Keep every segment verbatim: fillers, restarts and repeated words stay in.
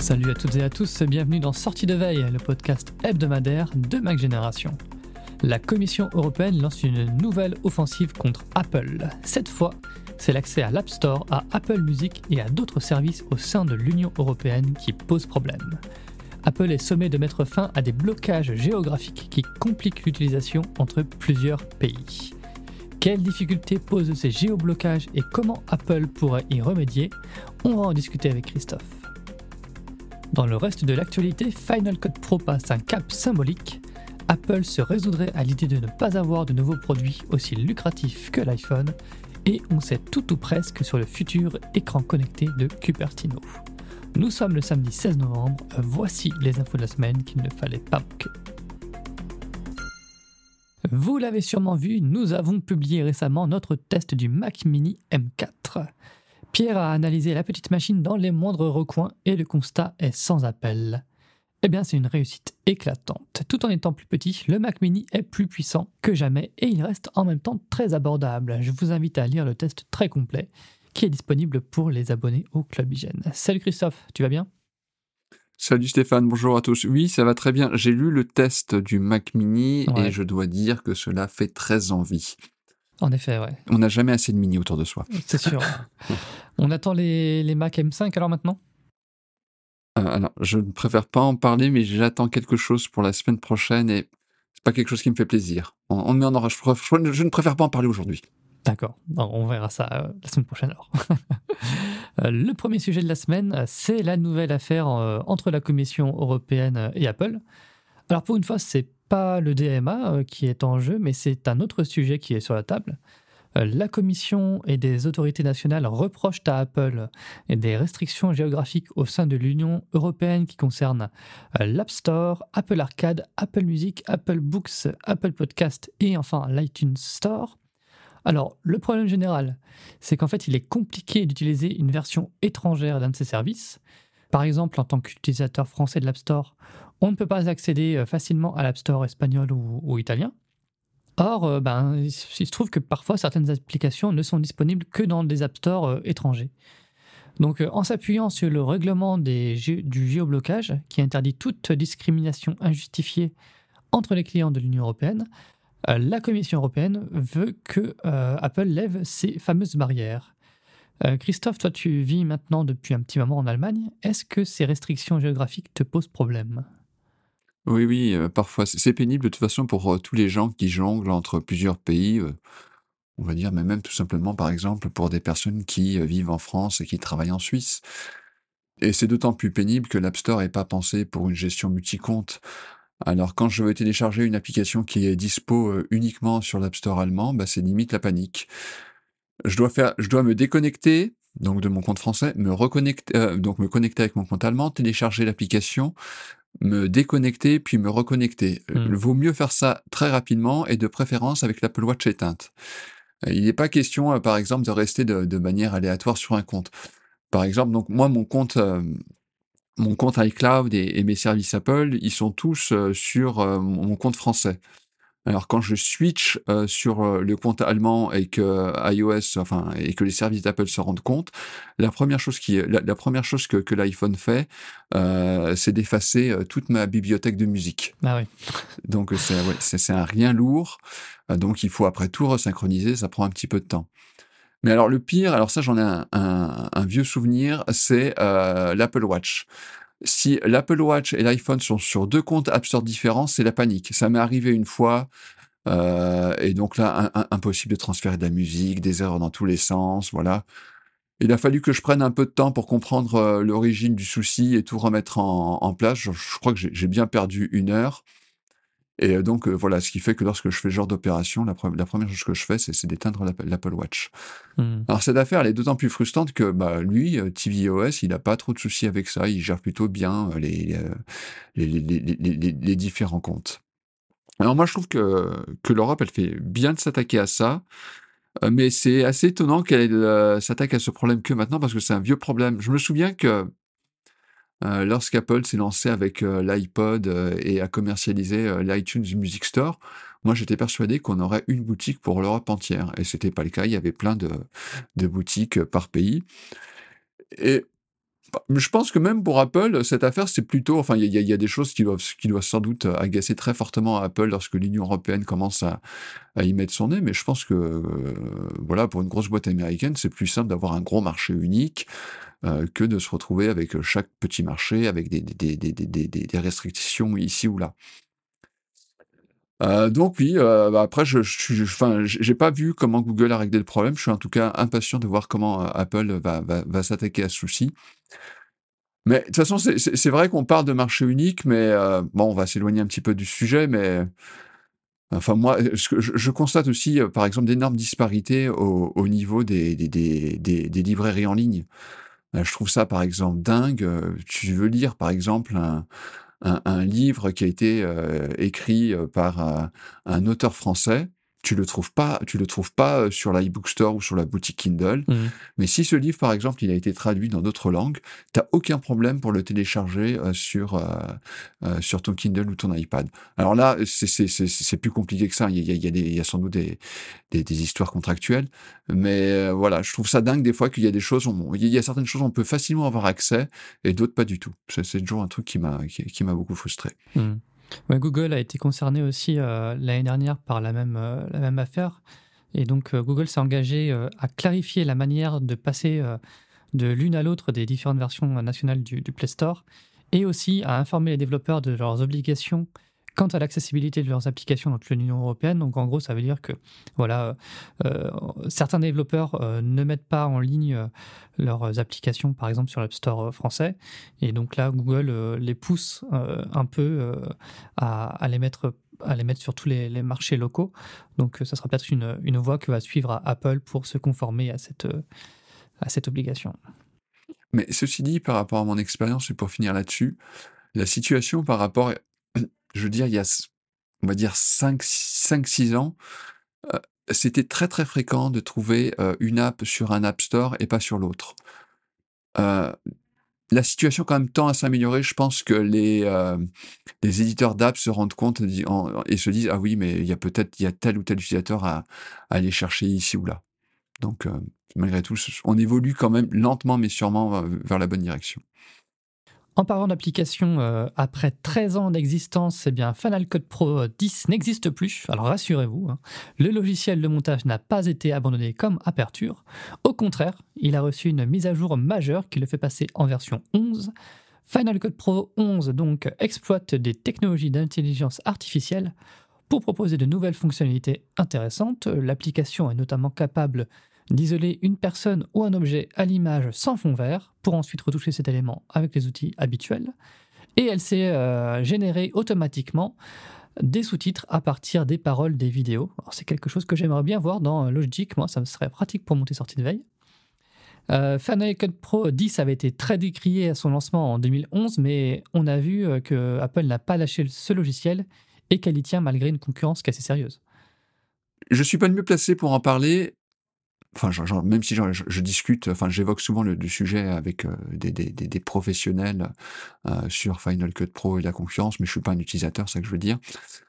Salut à toutes et à tous, bienvenue dans Sortie de veille, le podcast hebdomadaire de Mac Génération. La Commission européenne lance une nouvelle offensive contre Apple. Cette fois, c'est l'accès à l'App Store, à Apple Music et à d'autres services au sein de l'Union européenne qui pose problème. Apple est sommé de mettre fin à des blocages géographiques qui compliquent l'utilisation entre plusieurs pays. Quelles difficultés posent ces géoblocages et comment Apple pourrait y remédier? On va en discuter avec Christophe. Dans le reste de l'actualité, Final Cut Pro passe un cap symbolique. Apple se résoudrait à l'idée de ne pas avoir de nouveaux produits aussi lucratifs que l'iPhone, et on sait tout ou presque sur le futur écran connecté de Cupertino. Nous sommes le samedi seize novembre, voici les infos de la semaine qu'il ne fallait pas manquer. Vous l'avez sûrement vu, nous avons publié récemment notre test du Mac Mini M quatre. Pierre a analysé la petite machine dans les moindres recoins et le constat est sans appel. Eh bien, c'est une réussite éclatante. Tout en étant plus petit, le Mac Mini est plus puissant que jamais et il reste en même temps très abordable. Je vous invite à lire le test très complet qui est disponible pour les abonnés au Club Hygiène. Salut Christophe, tu vas bien ? Salut Stéphane, bonjour à tous. Oui, ça va très bien. J'ai lu le test du Mac Mini Ouais. et je dois dire que cela fait très envie. En effet, ouais, On n'a jamais assez de mini autour de soi. c'est sûr. On attend les, les Mac M cinq alors maintenant ? Euh, alors, je ne préfère pas en parler, mais j'attends quelque chose pour la semaine prochaine et c'est pas quelque chose qui me fait plaisir. On, on met en aura. Je, préfère- je ne préfère pas en parler aujourd'hui. D'accord, bon, on verra ça euh, la semaine prochaine alors. Euh, le premier sujet de la semaine, euh, c'est la nouvelle affaire euh, entre la Commission européenne euh, et Apple. Alors pour une fois, c'est pas le D M A euh, qui est en jeu, mais c'est un autre sujet qui est sur la table. Euh, la Commission et des autorités nationales reprochent à Apple des restrictions géographiques au sein de l'Union européenne qui concernent euh, l'App Store, Apple Arcade, Apple Music, Apple Books, Apple Podcast et enfin l'iTunes Store. Alors, le problème général, c'est qu'en fait, il est compliqué d'utiliser une version étrangère d'un de ces services. Par exemple, en tant qu'utilisateur français de l'App Store, on ne peut pas accéder euh, facilement à l'App Store espagnol ou, ou italien. Or, euh, ben, il se il se trouve que parfois, certaines applications ne sont disponibles que dans des App Store euh, étrangers. Donc, euh, en s'appuyant sur le règlement des gé- du géoblocage, qui interdit toute discrimination injustifiée entre les clients de l'Union européenne, euh, la Commission européenne veut que euh, Apple lève ces fameuses barrières. Euh, Christophe, toi tu vis maintenant depuis un petit moment en Allemagne. Est-ce que ces restrictions géographiques te posent problème ? Oui, oui, euh, parfois c'est c'est pénible de toute façon pour euh, tous les gens qui jonglent entre plusieurs pays. euh, on va dire, mais même tout simplement, par exemple, pour des personnes qui euh, vivent en France et qui travaillent en Suisse. Et c'est d'autant plus pénible que l'App Store n'est pas pensé pour une gestion multi-compte. Alors, quand je veux télécharger une application qui est dispo euh, uniquement sur l'App Store allemand, bah, c'est limite la panique. Je dois faire, je dois me déconnecter, donc de mon compte français, me reconnecter, euh, donc me connecter avec mon compte allemand, télécharger l'application, me déconnecter, puis me reconnecter. Euh, Hmm. Il vaut mieux faire ça très rapidement et de préférence avec l'Apple Watch éteinte. Euh, Il n'est pas question, euh, par exemple, de rester de, de manière aléatoire sur un compte. Par exemple, donc moi, mon compte, euh, mon compte iCloud et, et mes services Apple, ils sont tous euh, sur euh, mon mon compte français. Alors quand je switch euh, sur euh, le compte allemand et que euh, iOS, enfin, et que les services d'Apple se rendent compte, la première chose qui, la, la première chose que, que l'iPhone fait, euh, c'est d'effacer euh, toute ma bibliothèque de musique. Ah oui. Donc euh, c'est ouais, c'est c'est un rien lourd. Euh, donc il faut après tout resynchroniser, ça prend un petit peu de temps. Mais alors le pire, alors ça j'en ai un, un- un vieux souvenir, c'est euh, l'Apple Watch. Si l'Apple Watch et l'iPhone sont sur deux comptes App Store différents, c'est la panique. Ça m'est arrivé une fois, euh, et donc là, un- un- impossible de transférer de la musique, des erreurs dans tous les sens, voilà. Il a fallu que je prenne un peu de temps pour comprendre euh, l'origine du souci et tout remettre en, en place. Je, je crois que j'ai j'ai bien perdu une heure. Et euh, donc, euh, voilà, ce qui fait que lorsque je fais ce genre d'opération, la, pre- la première chose que je fais, c'est c'est d'éteindre l'Apple l'Apple Watch. Hmm. Alors cette affaire, elle est d'autant plus frustrante que bah, lui, euh, tvOS, il n'a pas trop de soucis avec ça. Il gère plutôt bien euh, les, euh, les, les, les, les, les- les différents comptes. Alors moi, je trouve que, que l'Europe, elle fait bien de s'attaquer à ça, euh, mais c'est assez étonnant qu'elle euh, s'attaque à ce problème que maintenant, parce que c'est un vieux problème. Je me souviens que euh, lorsqu'Apple s'est lancé avec euh, l'iPod euh, et a commercialisé euh, l'iTunes Music Store, moi j'étais persuadé qu'on aurait une boutique pour l'Europe entière, et c'était pas le cas. Il y avait plein de, de boutiques euh, par pays. Et je pense que même pour Apple, cette affaire, c'est plutôt, enfin, il y a, il y a des choses qui doivent, qui doivent sans doute agacer très fortement Apple lorsque l'Union européenne commence à, à y mettre son nez, mais je pense que, euh, voilà, pour une grosse boîte américaine, c'est plus simple d'avoir un gros marché unique euh, que de se retrouver avec chaque petit marché, avec des, des, des, des, des, des- des restrictions ici ou là. Euh, donc oui, euh, bah, après, je, je, suis- je- enfin, j'ai j'ai pas vu comment Google a réglé le problème. Je suis en tout cas impatient de voir comment euh, Apple va, va, va s'attaquer à ce souci. Mais de toute façon, c'est c'est- c'est vrai qu'on parle de marché unique, mais euh, bon, on va s'éloigner un petit peu du sujet, mais enfin moi, euh, ce que je, je constate aussi, euh, par exemple, d'énormes disparités au, au niveau des, des, des, des, des librairies en ligne. Euh, je trouve ça, par exemple, dingue. Euh, Tu veux lire, par exemple, un, un, un livre qui a été euh, écrit euh, par un, un auteur français. Tu le trouves pas, tu le trouves pas euh, sur l'iBook Store ou sur la boutique Kindle. Mhm. Mais si ce livre, par exemple, il a été traduit dans d'autres langues, t'as aucun problème pour le télécharger euh, sur euh, euh, sur ton Kindle ou ton iPad. Alors là, c'est c'est c'est c'est plus compliqué que ça. Il y a il y a, des, il y a sans doute des, des des histoires contractuelles, mais euh, voilà, je trouve ça dingue des fois qu'il y a des choses, on- il y a certaines choses on peut facilement avoir accès et d'autres pas du tout. C'est c'est toujours un truc qui m'a qui, qui m'a beaucoup frustré. Mhm. Ouais, Google a été concerné aussi euh, l'année dernière par la même, euh, la même affaire. Et donc, euh, Google s'est engagé euh, à clarifier la manière de passer euh, de l'une à l'autre des différentes versions euh, nationales du, du Play Store et aussi à informer les développeurs de leurs obligations quant à l'accessibilité de leurs applications dans toute l'Union européenne. Donc, en gros, ça veut dire que voilà, euh, euh, certains développeurs euh, ne mettent pas en ligne euh, leurs applications, par exemple, sur l'App Store euh, français. Et donc là, Google euh, les pousse euh, un peu euh, à, à les mettre à les mettre sur tous les, les marchés locaux. Donc, euh, ça sera peut-être une, une voie que va suivre Apple pour se conformer à cette, euh, à cette obligation. Mais ceci dit, par rapport à mon expérience et pour finir là-dessus, la situation par rapport, je veux dire, il y a, s- on va dire cinq six ans, euh, c'était très très fréquent de trouver euh, une app sur un App Store et pas sur l'autre. Euh, la situation quand même tend à s'améliorer. Je pense que les, euh, les éditeurs d'apps se rendent compte et di- en- et se disent, ah oui, mais il y a peut-être il y a tel ou tel utilisateur à, à aller chercher ici ou là. Donc, euh, malgré tout, on évolue quand même lentement mais sûrement euh, vers la bonne direction. En parlant d'application, euh, après treize ans d'existence, eh bien Final Cut Pro dix n'existe plus. Alors rassurez-vous, hein, le logiciel de montage n'a pas été abandonné comme Aperture. Au contraire, il a reçu une mise à jour majeure qui le fait passer en version onze. Final Cut Pro onze donc exploite des technologies d'intelligence artificielle pour proposer de nouvelles fonctionnalités intéressantes. L'application est notamment capable d'isoler une personne ou un objet à l'image sans fond vert pour ensuite retoucher cet élément avec les outils habituels. Et elle sait euh, générer automatiquement des sous-titres à partir des paroles des vidéos. Alors, c'est quelque chose que j'aimerais bien voir dans Logic. Moi, ça me serait pratique pour monter sortie de veille. Euh, Final Cut Pro dix avait été très décrié à son lancement en deux mille onze, mais on a vu euh, que Apple n'a pas lâché ce logiciel et qu'elle y tient malgré une concurrence qui est assez sérieuse. Je suis pas le mieux placé pour en parler. Enfin, j'en- j'en- même si j'en- je, je discute, enfin, j'évoque souvent le, le sujet avec euh, des, des- des- des professionnels euh, sur Final Cut Pro et la concurrence, mais je suis pas un utilisateur, c'est ça que je veux dire.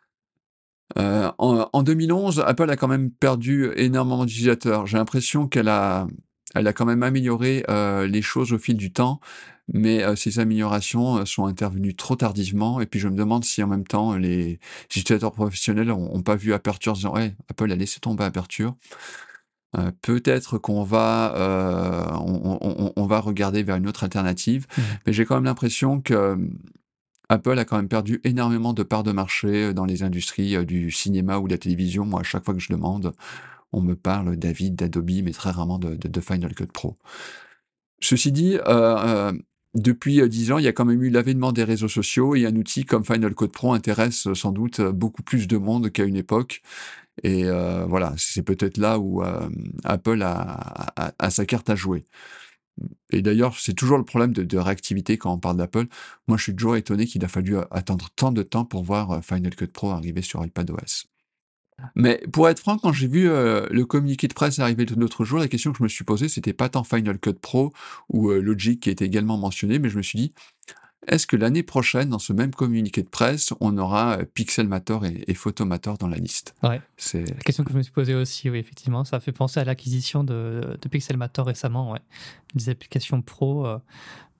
Euh, en, en deux mille onze, Apple a quand même perdu énormément d'utilisateurs. J'ai l'impression qu'elle a, elle a quand même amélioré euh, les choses au fil du temps, mais euh, ces améliorations euh, sont intervenues trop tardivement. Et puis je me demande si en même temps les utilisateurs professionnels ont, ont pas vu Aperture en disant ouais, Apple a laissé tomber Aperture. Euh, peut-être qu'on va, euh, on, on- on va regarder vers une autre alternative, Mhm. mais j'ai quand même l'impression que euh, Apple a quand même perdu énormément de parts de marché euh, dans les industries euh, du cinéma ou de la télévision. Moi, à chaque fois que je demande, on me parle d'Avid, d'Adobe, mais très rarement de, de- de Final Cut Pro. Ceci dit, euh, euh, depuis euh, dix ans, il y a quand même eu l'avènement des réseaux sociaux et un outil comme Final Cut Pro intéresse euh, sans doute euh, beaucoup plus de monde qu'à une époque. Et euh, voilà, c'est peut-être là où euh, Apple a, a- a sa carte à jouer. Et d'ailleurs, c'est toujours le problème de, de réactivité quand on parle d'Apple. Moi, je suis toujours étonné qu'il a fallu euh, attendre tant de temps pour voir euh, Final Cut Pro arriver sur iPadOS. Mais pour être franc, quand j'ai vu euh, le communiqué de presse arriver l'autre jour, la question que je me suis posée, c'était pas tant Final Cut Pro ou euh, Logic qui était également mentionné, mais je me suis dit, est-ce que l'année prochaine, dans ce même communiqué de presse, on aura euh, Pixelmator et, et Photomator dans la liste? Ouais. C'est La question que je me suis posée aussi, oui, effectivement, ça fait penser à l'acquisition de, de Pixelmator récemment, ouais. Des applications pro. euh,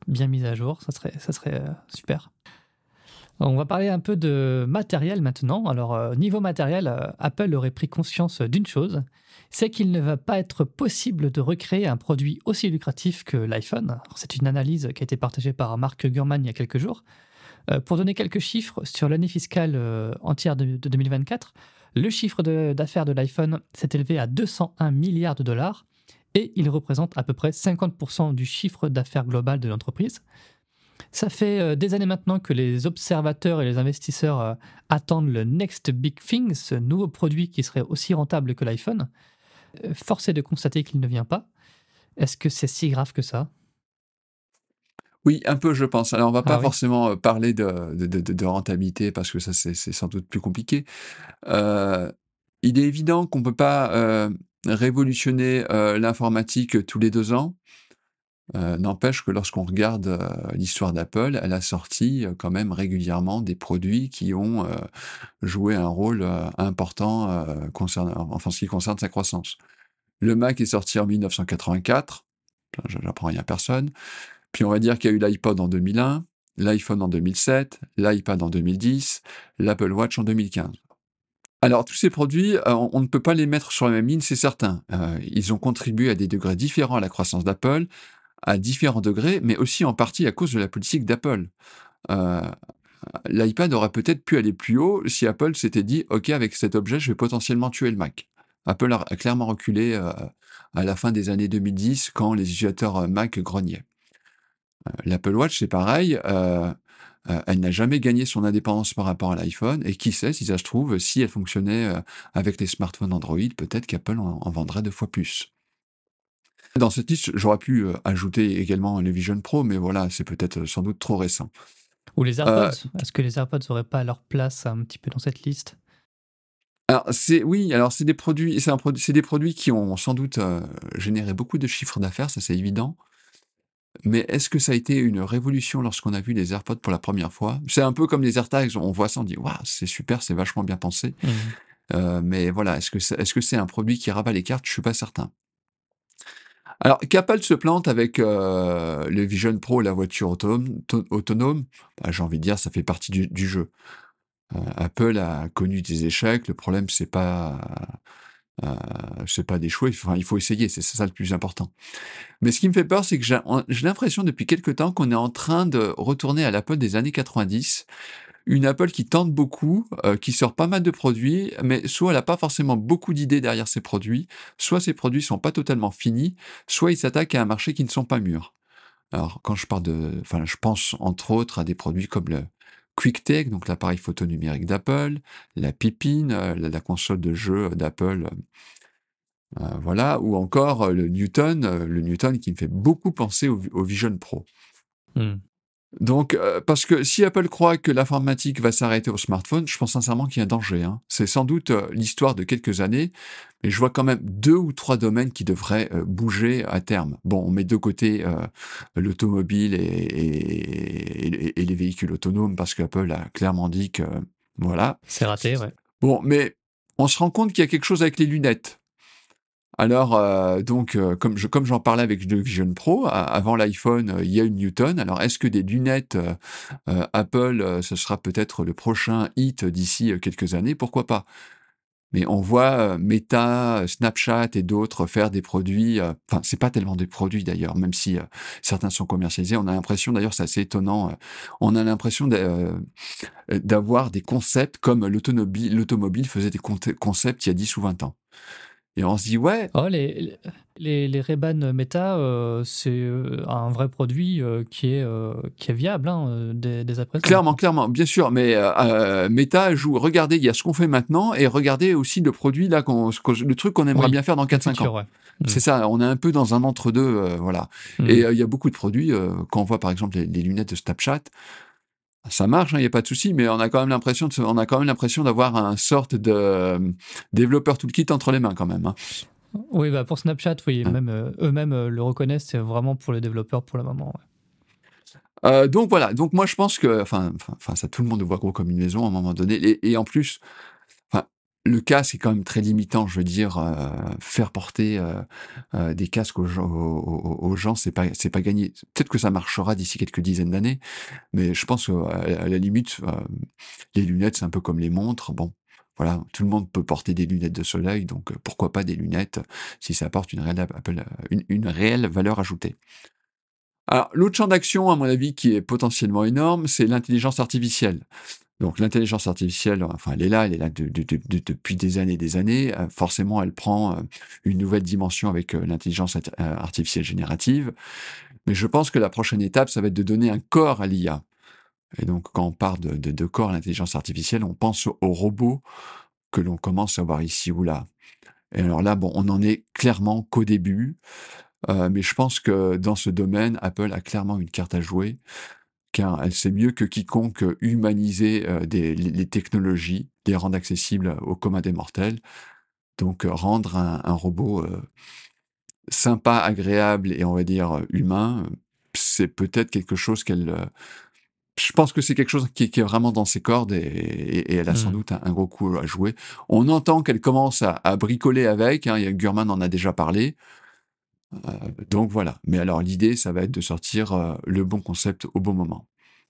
bien mise à jour, ça serait, ça serait euh, super. On va parler un peu de matériel maintenant. Alors, euh, niveau matériel, euh, Apple aurait pris conscience d'une chose, c'est qu'il ne va pas être possible de recréer un produit aussi lucratif que l'iPhone. Alors, c'est une analyse qui a été partagée par Mark Gurman il y a quelques jours. Euh, pour donner quelques chiffres, sur l'année fiscale euh, entière de, de deux mille vingt-quatre, le chiffre de- d'affaires de l'iPhone s'est élevé à deux cent un milliards de dollars et il représente à peu près cinquante pour cent du chiffre d'affaires global de l'entreprise. Ça fait euh, des années maintenant que les observateurs et les investisseurs euh, attendent le next big thing, ce nouveau produit qui serait aussi rentable que l'iPhone. Euh, force est de constater qu'il ne vient pas. Est-ce que c'est si grave que ça? Oui, un peu, je pense. Alors, on va Ah pas oui. forcément euh, parler de, de, de- de rentabilité parce que ça, c'est c'est sans doute plus compliqué. Euh, il est évident qu'on peut pas euh, révolutionner euh, l'informatique tous les deux ans. Euh, n'empêche que lorsqu'on regarde euh, l'histoire d'Apple, elle a sorti euh, quand même régulièrement des produits qui ont euh, joué un rôle euh, important euh, concernant, enfin, ce qui concerne sa croissance. Le Mac est sorti en mille neuf cent quatre-vingt-quatre, je j'apprends rien à personne. Puis on va dire qu'il y a eu l'iPod en deux mille un, l'iPhone en deux mille sept, l'iPad en deux mille dix, l'Apple Watch en deux mille quinze. Alors tous ces produits, euh, on, on ne peut pas les mettre sur la même ligne, c'est certain. Euh, ils ont contribué à des degrés différents à la croissance d'Apple, à différents degrés, mais aussi en partie à cause de la politique d'Apple. Euh, L'iPad aurait peut-être pu aller plus haut si Apple s'était dit OK, avec cet objet, je vais potentiellement tuer le Mac. Apple a, a clairement reculé euh, à la fin des années deux mille dix quand les utilisateurs euh, Mac grognaient. Euh, L'Apple Watch, c'est pareil. Euh, euh, elle n'a jamais gagné son indépendance par rapport à l'iPhone. Et qui sait, si ça se trouve, si elle fonctionnait euh, avec les smartphones Android, peut-être qu'Apple en, en vendrait deux fois plus. Dans cette liste, j'aurais pu euh, ajouter également le Vision Pro, mais voilà, c'est peut-être euh, sans doute trop récent. Ou les Euh, AirPods. Est-ce que les AirPods n'auraient pas leur place un petit peu dans cette liste? alors c'est oui, alors c'est des produits, c'est un produit, c'est des produits qui ont sans doute euh, généré beaucoup de chiffres d'affaires, ça c'est évident. Mais est-ce que ça a été une révolution lorsqu'on a vu les AirPods pour la première fois? C'est un peu comme les AirTags, on voit ça, on dit waouh, c'est super, c'est vachement bien pensé. Mhm. Euh, mais voilà, est-ce que c'est, est-ce que c'est un produit qui rabat les cartes? Je suis pas certain. Alors qu'Apple se plante avec euh, le Vision Pro, la voiture autonome, to- autonome, bah, j'ai envie de dire, ça fait partie du, du jeu. Euh, Apple a connu des échecs. Le problème, c'est pas, euh, c'est pas d'échouer. Enfin, il faut essayer. C'est c'est ça le plus important. Mais ce qui me fait peur, c'est que j'ai j'ai l'impression depuis quelque temps qu'on est en train de retourner à l'Apple des années quatre-vingt-dix. Une Apple qui tente beaucoup, euh, qui sort pas mal de produits, mais soit elle a pas forcément beaucoup d'idées derrière ses produits, soit ses produits sont pas totalement finis, soit ils s'attaquent à un marché qui ne sont pas mûrs. Alors, quand je parle de, enfin, je pense entre autres à des produits comme le QuickTake, donc l'appareil photo numérique d'Apple, la Pipine, euh, la, la console de jeu d'Apple, euh, voilà, ou encore euh, le Newton, euh, le Newton qui me fait beaucoup penser au, au Vision Pro. Mhm. Donc, euh, parce que si Apple croit que l'informatique va s'arrêter au smartphone, je pense sincèrement qu'il y a un danger, hein. C'est sans doute euh, l'histoire de quelques années, mais je vois quand même deux ou trois domaines qui devraient euh, bouger à terme. Bon, on met de côté euh, l'automobile et, et- et- et les véhicules autonomes parce qu'Apple a clairement dit que voilà. C'est raté, ouais. Bon, mais on se rend compte qu'il y a quelque chose avec les lunettes. Alors, euh, donc, euh, comme je, comme j'en parlais avec le Vision Pro, a- avant l'iPhone, euh, il y a une Newton. Alors, est-ce que des lunettes euh, euh, Apple, euh, ce sera peut-être le prochain hit d'ici euh, quelques années? Pourquoi pas? Mais on voit euh, Meta, euh, Snapchat et d'autres faire des produits. euh, Enfin, c'est pas tellement des produits d'ailleurs, même si euh, certains sont commercialisés. On a l'impression, d'ailleurs, c'est assez étonnant. euh, on a l'impression d'a- euh, d'avoir des concepts comme l'automobile, l'automobile faisait des conte- concepts il y a dix ou vingt ans. Et on se dit, ouais, Oh, les, les, les Ray-Ban Meta, euh, c'est euh, un vrai produit euh, qui, est, euh, qui est viable hein, euh, dès, dès à présent clairement, maintenant. clairement, bien sûr, mais euh, euh, Meta joue. Regardez, il y a ce qu'on fait maintenant, et regardez aussi le produit là, qu'on- ce qu'on- le truc qu'on aimerait Oui, bien faire dans le quatre cinq futur, ans. ouais. Mm. C'est ça, on est un peu dans un entre-deux, euh, voilà. Et Mm. euh, il y a beaucoup de produits, euh, quand on voit par exemple les, les lunettes de Snapchat, ça marche, il n'y a pas de souci, mais on a quand même l'impression, de, se- on a quand même l'impression d'avoir un sorte de euh, développeur toolkit entre les mains quand même, hein. Oui, bah pour Snapchat, oui, Hein. même euh, eux-mêmes euh, le reconnaissent, c'est vraiment pour les développeurs pour le moment. Ouais. Euh, donc voilà, donc moi je pense que, enfin, enfin, enfin, ça tout le monde le voit gros comme une maison à un moment donné, et, et en plus, enfin, le casque est quand même très limitant, je veux dire, heu, faire porter, heu heu, des casques aux gens aux aux aux gens, c'est pas c'est pas gagné. Peut-être que ça marchera d'ici quelques dizaines d'années, mais je pense qu'à à la limite, hem, les lunettes, c'est un peu comme les montres. Bon, voilà, tout le monde peut porter des lunettes de soleil, donc heu, pourquoi pas des lunettes si ça apporte une réelle appel une une réelle valeur ajoutée. Alors, l'autre champ d'action, à mon avis, qui est potentiellement énorme, c'est l'intelligence artificielle. Donc l'intelligence artificielle, enfin, elle est là, elle est là de de de de depuis des années et des années. Heu, forcément, elle prend, heu, une nouvelle dimension avec, heu, l'intelligence int heu, artificielle générative. Mais je pense que la prochaine étape, ça va être de donner un corps à l'I A. Et donc quand on parle de de de corps à l'intelligence artificielle, on pense aux robots que l'on commence à voir ici ou là. Et alors là, bon, on en est clairement qu'au début, heu, mais je pense que dans ce domaine, Apple a clairement une carte à jouer, car elle sait mieux que quiconque humaniser, heu, des les les technologies, les rendre accessibles au commun des mortels. Donc, heu, rendre un un robot, heu, sympa, agréable et on va dire, heu, humain, heu, c'est peut-être quelque chose qu'elle, heu je pense que c'est quelque chose qui est qui est vraiment dans ses cordes et et et elle a sans Mmh. doute un un gros coup à jouer. On entend qu'elle commence à à bricoler avec, hein, il y a Gurman en a déjà parlé, heu, donc voilà. Mais alors l'idée, ça va être de sortir, heu, le bon concept au bon moment.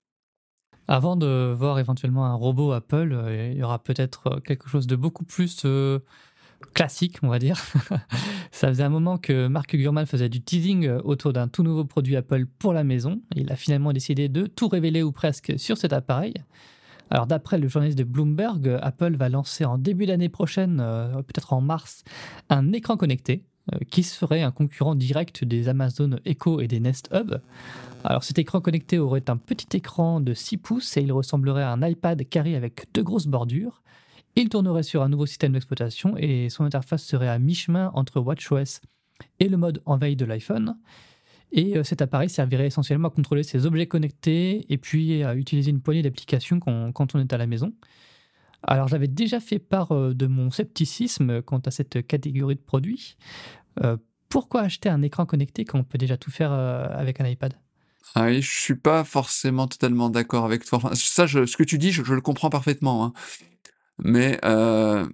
Avant de voir éventuellement un robot Apple, heu, il y aura peut-être, heu, quelque chose de beaucoup plus, heu, classique, on va dire. Ça faisait un moment que Mark Gurman faisait du teasing, heu, autour d'un tout nouveau produit Apple pour la maison. Il a finalement décidé de tout révéler ou presque sur cet appareil. Alors d'après le journaliste de Bloomberg, heu, Apple va lancer en début d'année prochaine, heu, peut-être en mars, un écran connecté, heu, qui serait un concurrent direct des Amazon Echo et des Nest Hub. Alors cet écran connecté aurait un petit écran de six pouces et il ressemblerait à un iPad carré avec deux grosses bordures. Il tournerait sur un nouveau système d'exploitation et son interface serait à mi-chemin entre WatchOS et le mode en veille de l'iPhone. Et euh, cet appareil servirait essentiellement à contrôler ses objets connectés et puis à utiliser une poignée d'applications quand, quand on est à la maison. Alors j'avais déjà fait part euh, de mon scepticisme quant à cette catégorie de produits. Euh, Pourquoi acheter un écran connecté quand on peut déjà tout faire euh, avec un iPad? Ah oui, je suis pas forcément totalement d'accord avec toi. Enfin, ça, je ce que tu dis, je je le comprends parfaitement, hein. Mais, heu,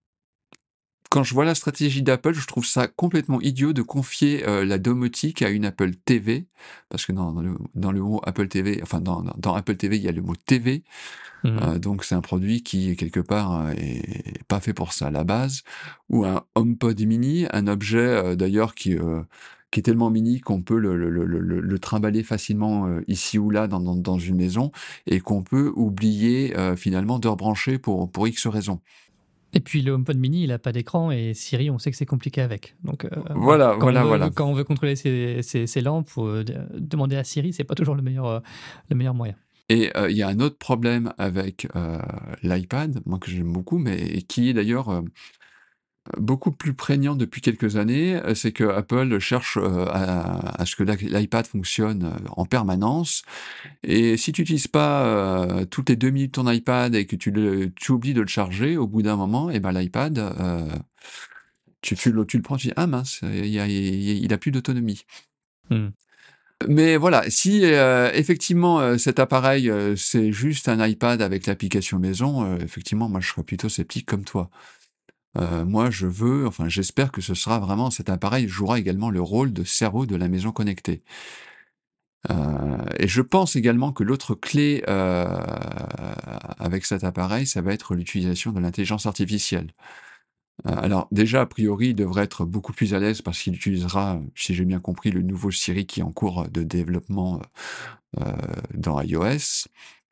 quand je vois la stratégie d'Apple, je trouve ça complètement idiot de confier, heu, la domotique à une Apple T V. Parce que dans dans le dans le mot Apple T V, enfin dans dans dans Apple T V, il y a le mot T V. Mhm. Heu, donc c'est un produit qui, quelque part, heu, est pas fait pour ça à la base. Ou un HomePod mini, un objet, heu, d'ailleurs qui, heu, qui est tellement mini qu'on peut le le le le le trimballer facilement, heu, ici ou là dans dans dans une maison et qu'on peut oublier, heu, finalement de rebrancher pour pour X raisons. Et puis le HomePod mini, il a pas d'écran et Siri, on sait que c'est compliqué avec. Donc, heu, voilà. Voilà, Quand on voilà, veut voilà. quand on veut contrôler ses ses ses lampes ou, heu, de demander à Siri, c'est pas toujours le meilleur, heu, le meilleur moyen. Et heu, il y a un autre problème avec, heu, l'iPad, moi que j'aime beaucoup, mais qui est d'ailleurs, heu beaucoup plus prégnant depuis quelques années, heu, c'est que Apple cherche, heu, à à ce que l'i l'iPad fonctionne, heu, en permanence et si tu utilises pas, heu, toutes les deux minutes ton iPad et que tu le tu oublies de le charger, au bout d'un moment et ben l'iPad, heu, tu tu le tu le prends, tu dis: «Ah mince, il y a il il a plus d'autonomie». Mmh. Mais voilà, si, heu, effectivement, heu, cet appareil, heu, c'est juste un iPad avec l'application maison, heu, effectivement, moi je serais plutôt sceptique comme toi. Heu, moi, je veux, enfin, j'espère que ce sera vraiment cet appareil jouera également le rôle de cerveau de la maison connectée. Heu et je pense également que l'autre clé, heu, avec cet appareil, ça va être l'utilisation de l'intelligence artificielle. Heu, alors déjà, a priori, il devrait être beaucoup plus à l'aise parce qu'il utilisera, si j'ai bien compris, le nouveau Siri qui est en cours de développement, heu dans iOS.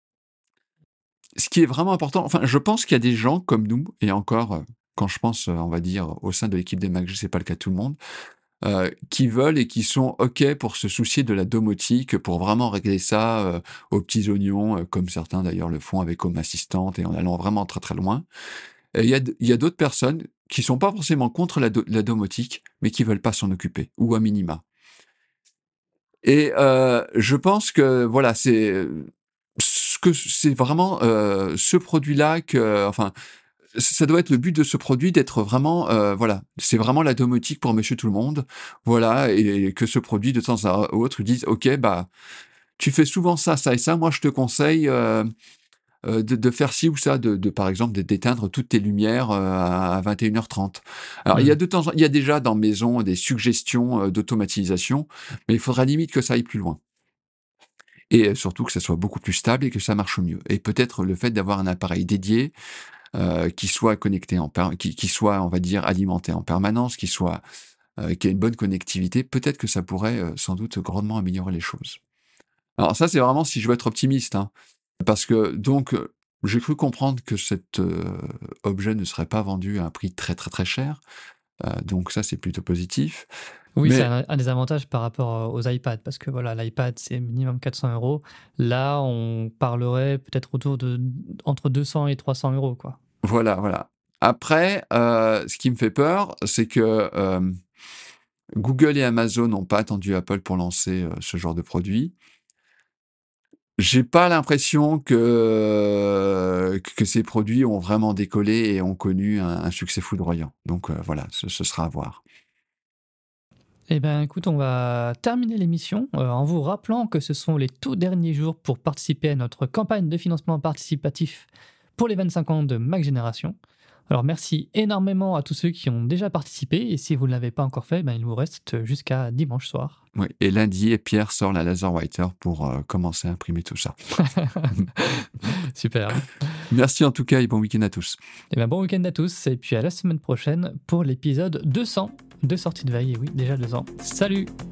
Ce qui est vraiment important, enfin, je pense qu'il y a des gens comme nous et encore, heu, quand je pense, heu, on va dire, au sein de l'équipe des Mac, c'est pas le cas de tout le monde, heu, qui veulent et qui sont OK pour se soucier de la domotique, pour vraiment régler ça, heu, aux petits oignons, heu, comme certains d'ailleurs le font avec Home Assistant et en allant vraiment très, très loin. Et il y a d il y a d'autres personnes qui sont pas forcément contre la do la domotique, mais qui veulent pas s'en occuper ou à minima. Et heu, je pense que voilà, c'est, ce que c'est vraiment, heu, ce produit-là que enfin, ça doit être le but de ce produit d'être vraiment, heu, voilà, c'est vraiment la domotique pour monsieur tout le monde. Voilà et que ce produit de temps à autre dise: «OK, bah, tu fais souvent ça, ça et ça, moi je te conseille, heu, euh, de, de faire ci ou ça, de, de par exemple de- d'éteindre toutes tes lumières euh, à vingt et une heures trente. Alors il y a Mm. de temps, en- il y a déjà dans Maison des suggestions euh, d'automatisation, mais il faudra limite que ça aille plus loin. Et euh, surtout que ça soit beaucoup plus stable et que ça marche mieux. Et peut-être le fait d'avoir un appareil dédié euh, qui soit connecté en per- qui, qui soit, on va dire, alimenté en permanence, qui soit euh, qui ait une bonne connectivité, peut-être que ça pourrait euh, sans doute grandement améliorer les choses. Alors ça, c'est vraiment si je veux être optimiste, hein, parce que donc euh, j'ai cru comprendre que cet euh, objet ne serait pas vendu à un prix très très très cher, euh, donc ça c'est plutôt positif. Oui, c'est Mais un, un des avantages par rapport euh, aux iPads, parce que voilà, l'iPad, c'est minimum quatre cents euros. Là, on parlerait peut-être autour de entre deux cents et trois cents euros, quoi. voilà, voilà. Après, euh, ce qui me fait peur, c'est que euh, Google et Amazon n'ont pas attendu Apple pour lancer euh, ce genre de produit. J'ai pas l'impression que, que ces produits ont vraiment décollé et ont connu un, un succès foudroyant. Donc euh, voilà, ce, ce sera à voir. Eh bien, écoute, on va terminer l'émission euh, en vous rappelant que ce sont les tout derniers jours pour participer à notre campagne de financement participatif pour les vingt-cinq ans de Mac Génération. Alors, merci énormément à tous ceux qui ont déjà participé, et si vous ne l'avez pas encore fait, ben, il vous reste jusqu'à dimanche soir. Oui. Et lundi, Pierre sort la Laserwriter pour euh, commencer à imprimer tout ça. Super. Merci en tout cas et bon week-end à tous. Eh bien, bon week-end à tous, et puis à la semaine prochaine pour l'épisode deux cents de Sortie de Veille. Et oui, déjà deux ans. Salut!